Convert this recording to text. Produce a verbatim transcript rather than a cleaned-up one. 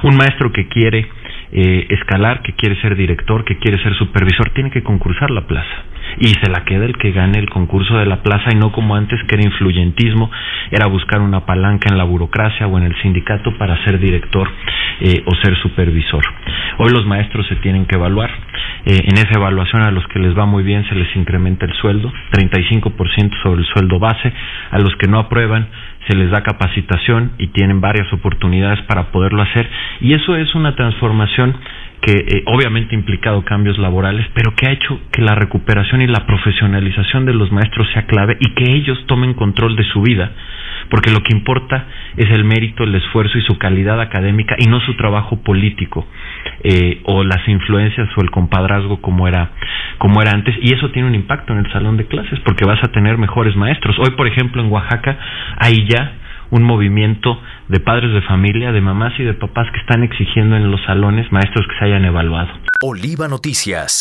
Un maestro que quiere eh, escalar, que quiere ser director, que quiere ser supervisor, tiene que concursar la plaza. Y se la queda el que gane el concurso de la plaza, y no como antes, que era influyentismo, era buscar una palanca en la burocracia o en el sindicato para ser director eh, o ser supervisor. Hoy los maestros se tienen que evaluar. Eh, en esa evaluación, a los que les va muy bien se les incrementa el sueldo, treinta y cinco por ciento sobre el sueldo base. A los que no aprueban se les da capacitación y tienen varias oportunidades para poderlo hacer, y eso es una transformación que eh, obviamente ha implicado cambios laborales, pero que ha hecho que la recuperación y la profesionalización de los maestros sea clave y que ellos tomen control de su vida, porque lo que importa es el mérito, el esfuerzo y su calidad académica, y no su trabajo político eh, o las influencias o el compadrazgo como era como era antes. Y eso tiene un impacto en el salón de clases, porque vas a tener mejores maestros. Hoy, por ejemplo, en Oaxaca hay ya un movimiento de padres de familia, de mamás y de papás que están exigiendo en los salones maestros que se hayan evaluado. Oliva Noticias.